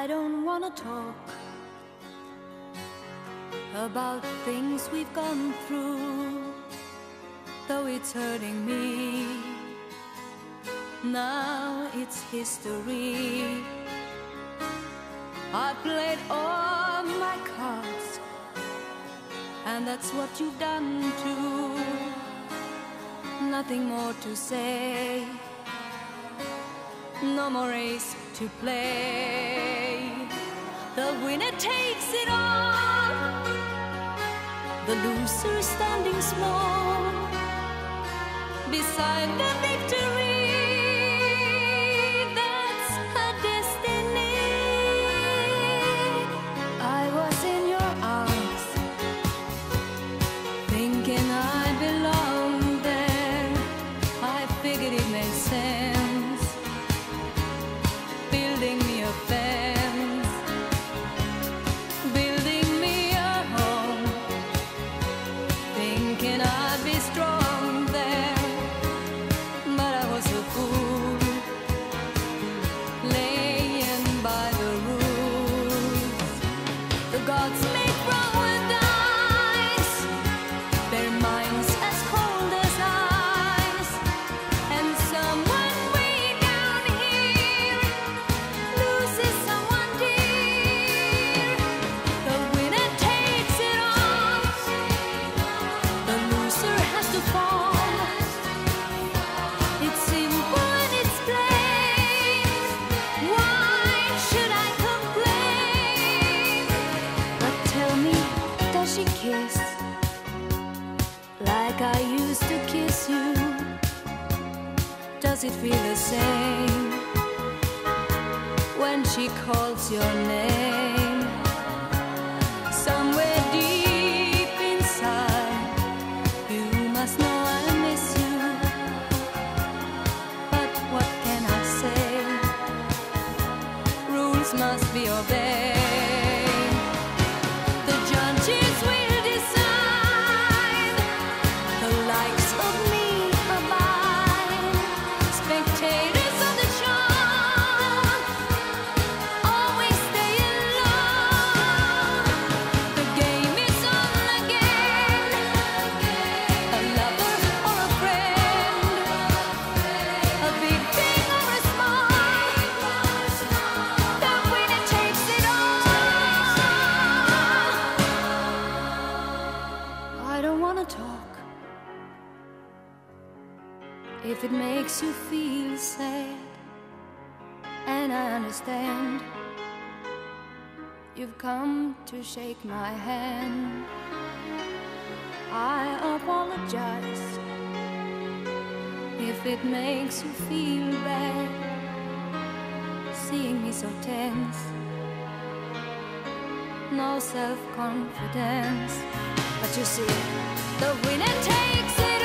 don't wanna talk about things we've gone through, though it's hurting me. Now it's history. I played all my cards, and that's what you've done too. Nothing more to say, no more race to play. The winner takes it all, the loser standing small beside the victory. That's her destiny. I was in your arms, thinking I belonged there. I figured it made sense, building me a fence, building me a home, thinking I'd be strong there. But I was a fool, laying by the rules. The gods make wrong with eyes, their minds as cold as ice. And someone way down here loses someone dear. The winner takes it all, the loser has to fall. It's simple and it's plain. Why should I complain? But tell me, does she kiss like I used to kiss you? Does it feel the same when she calls your name? Somewhere deep inside, you must know I miss you. But what can I say? Rules must be obeyed. The judges will decide, the likes of me abide. Spectators of the show always stay alone. The game is on again, a lover or a friend, a big thing or a small, the winner takes it all. I don't wanna talk if it makes you feel sad, and I understand. You've come to shake my hand. I apologize if it makes you feel bad, seeing me so tense, no self-confidence. But you see, the winner takes it